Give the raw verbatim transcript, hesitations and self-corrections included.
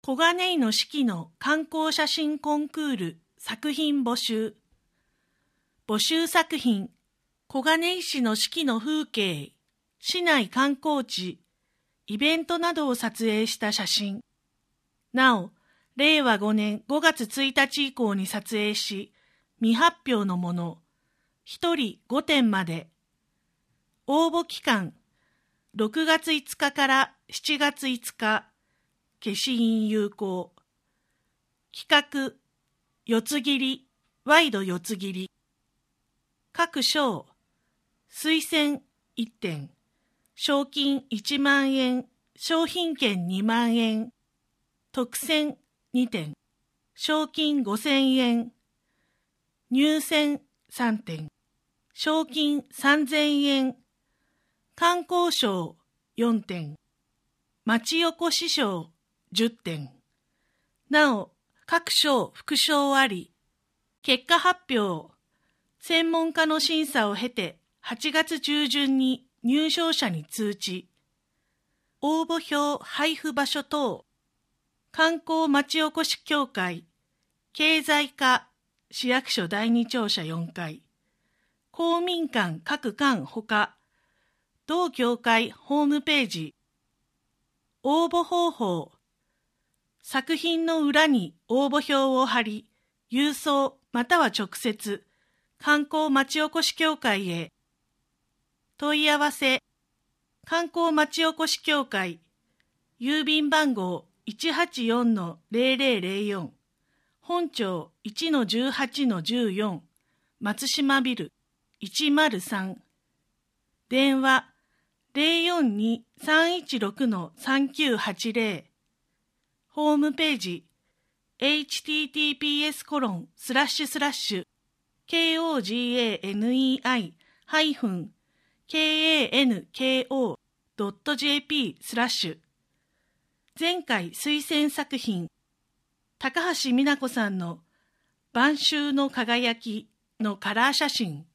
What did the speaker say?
小金井の四季の観光写真コンクール作品募集。募集作品、小金井市の四季の風景、市内観光地、イベントなどを撮影した写真。なお、れいわごねんごがつついたち以降に撮影し、未発表のもの、ひとりごてんまで。応募期間、ろくがついつかからしちがついつか、消印有効。企画、四つ切り、ワイド四つ切り。各賞、推薦いってん、賞金いちまんえん、商品券にまんえん、特選にてん、賞金ごせんえん、入選さんてん、賞金さんぜんえん、観光賞よんてん、町おこし賞じゅってん。なお、各賞副賞あり。結果発表、専門家の審査を経てはちがつちゅうじゅんに入賞者に通知。応募表配布場所等、観光町おこし協会、経済課、市役所だいに庁舎よんかい、公民館各館ほか、同協会ホームページ。応募方法、作品の裏に応募表を貼り、郵送または直接、観光町おこし協会へ。問い合わせ、観光町おこし協会、郵便番号 いちはちよんのぜろぜろぜろよん、本町 いちのじゅうはちのじゅうよん、松島ビルいちまるさん、電話 ぜろよんにーさんいちろくのさんきゅうはちぜろ、ホームページ エイチティーティーピーエスコロンスラッシュスラッシュ ケーオージーエーエヌイーアイハイフンケーエーエヌケーオードットジェーピースラッシュ。前回推薦作品、高橋美奈子さんの晩秋の輝きのカラー写真。